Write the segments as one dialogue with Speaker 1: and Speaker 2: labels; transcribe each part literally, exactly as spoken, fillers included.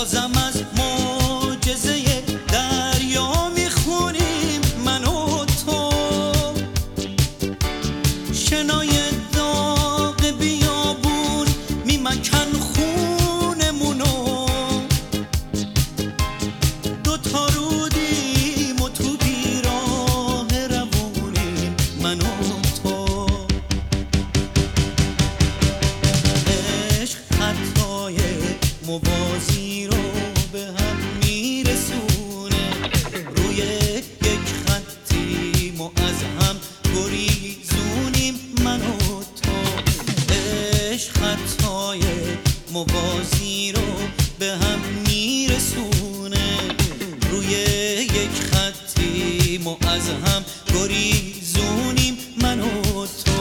Speaker 1: بازم از معجزه دریا میخونیم من و تو. شنای داغ بیابون میمکن خونمونو، دوتا رودیم و تو بیراه روونیم من و تو. عشق خطای موازی رو به هم میرسونه، روی یک خطیم و از هم گریزونیم من و تو. عشق خطای موازی رو به هم میرسونه، روی یک خطیم و از هم گریزونیم من و تو.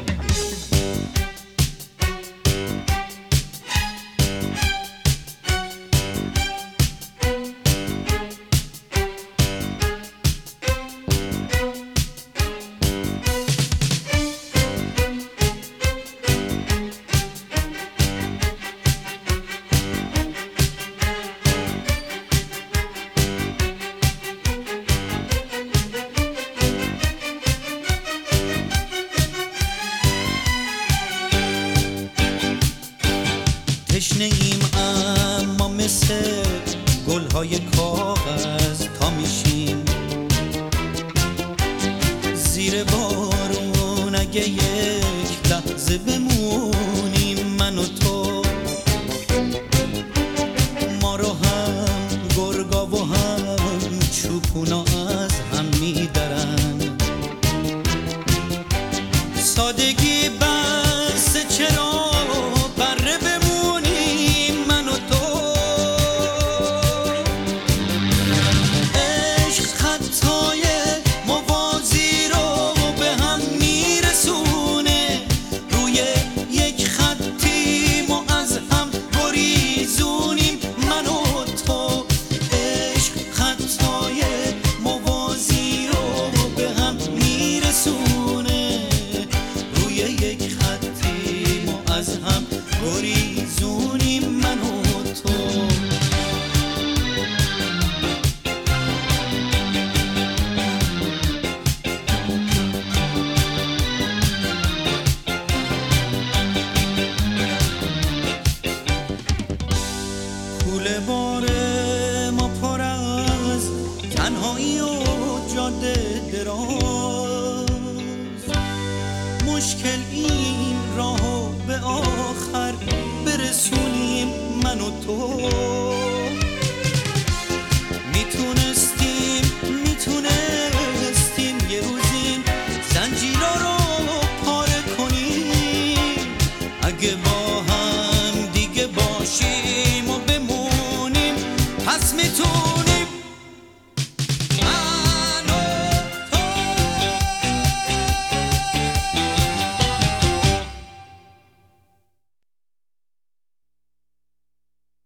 Speaker 1: تشنه ایم اما مثل گلهای کاغذ تا میشیم زیر بارون. اگه یک لحظه بمونیم من و تو، ما رو هم گرگا و هم چوپونا از هم میدرن. سادگی بس چرا بره بمونیم من و تو. عشق خطای موازی رو به هم میرسونه، روی یک خطیم و از هم گریزونیم من و تو. عشق خطای موازی رو به هم میرسونه، روی یک خطیم و از هم گریزونیم من و تو. کوله بار ما پر از تنهایی و جاده دراز، مشکل این راهو به آخر برسونیم من و تو. میتونه